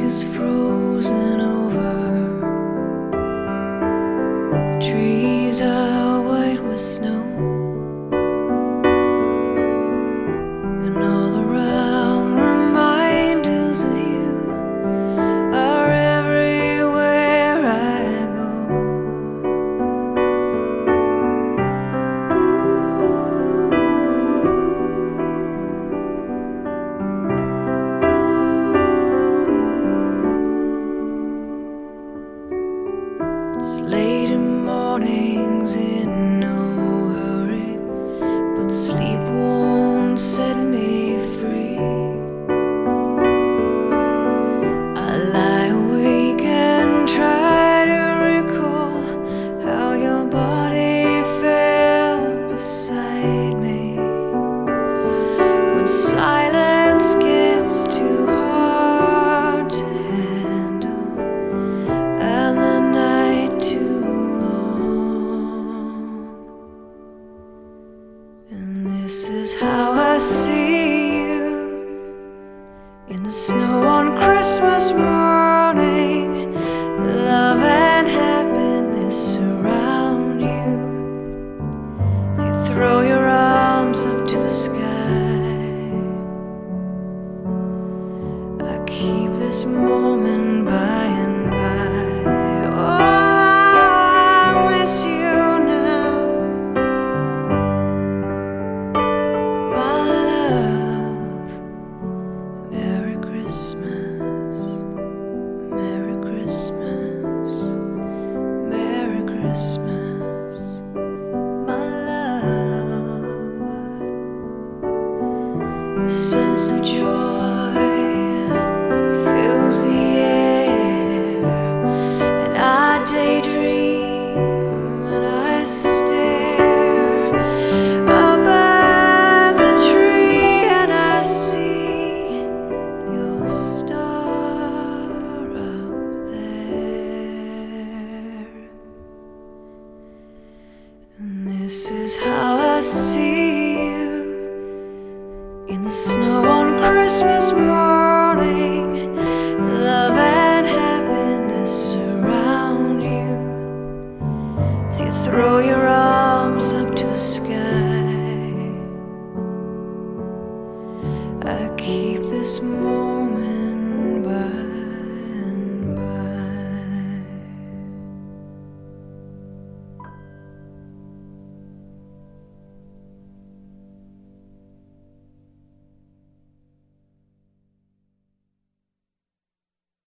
is frozen over. The trees are white with snow, and all around reminders of you are everywhere I go. It's late in mornings in no hurry, but sleep won't set me free. I lie awake and try to recall how your body felt beside me when silence gets too hard to handle and the night too long. And this is how I see you in the snow on Christmas morning. Love and happiness surround you as you throw your arms up to the sky. I keep this moment by and by. Oh, I miss you now, my love. Merry Christmas, Merry Christmas, Merry Christmas, my love. A sense of joy fills the air, and I daydream and I stare up at the tree, and I see your star up there. And this is how I see you in the snow on Christmas morning. Love and happiness surround you as you throw your arms up to the sky.